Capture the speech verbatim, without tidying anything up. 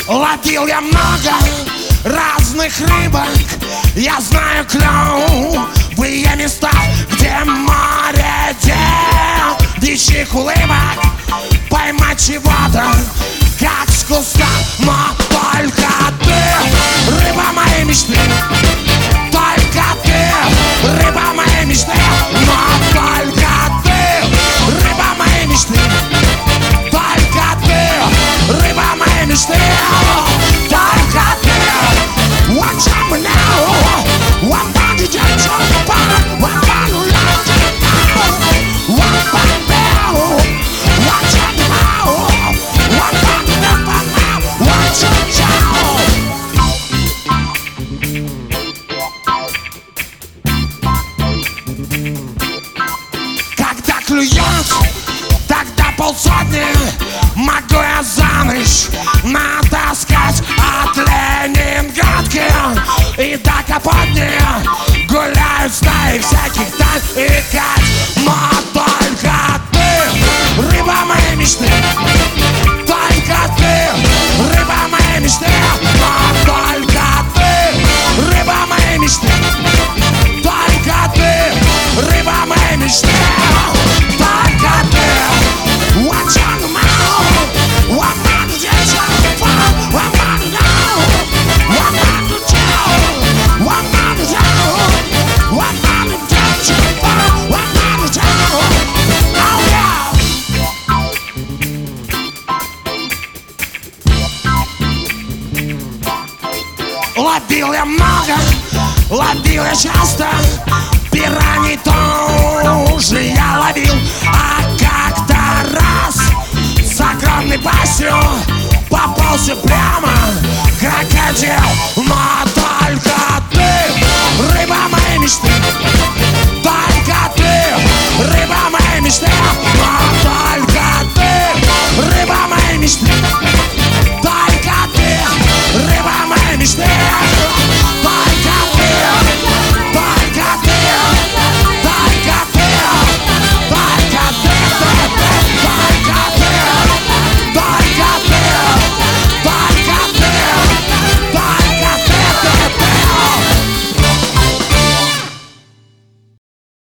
Ловил я много разных рыбок, я знаю клевые места, где море девичьих улыбок. Поймать чего-то, как с куста, но только ты, рыба моей мечты. Только ты, рыба моей мечты. Но только ты, рыба моей мечты. Только ты, рыба моей мечты. Только ты. Watch out now. What about you, Jackson? What about you, Jackson? What about you? Watch out now. What about you, watch out. Когда клюет, тогда полсотни могу я за ночь натаскать от Ленинградки и до Капотни. Гуляют стаи всяких тань и кать. Но только ты, рыба моей мечты. Только ты, рыба моей мечты. Но только ты, рыба моей мечты. Только ты, рыба моей мечты. Только ты. Watch out now. What about you, Jackson? What about you? What about you, Jackson? What about you, Jackson? What about you, Jackson? What about you, Jackson? Oh yeah. Ловил я много, ловил я часто, пираний тоже я ловил. А как-то раз с огромной пастью попался прямо крокодил. Но